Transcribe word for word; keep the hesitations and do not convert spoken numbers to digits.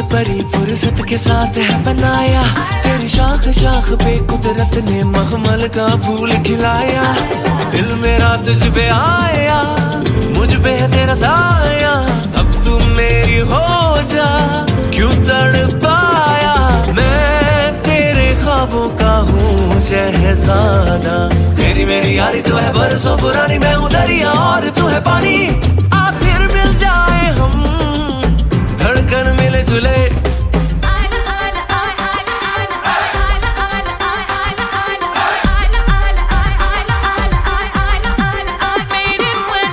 परी फुर्सत के साथ है बनाया, तेरी शाख शाख पे कुदरत ने महमल का फूल खिलाया। दिल मेरा तुझ पे आया, मुझ पे है तेरा साया, अब तू मेरी हो जा, क्यों तड़पाया। मैं तेरे ख्वाबों का हूँ शहजादा, तेरी मेरी यारी तो है बरसों पुरानी, मैं हूँ दरिया और तू है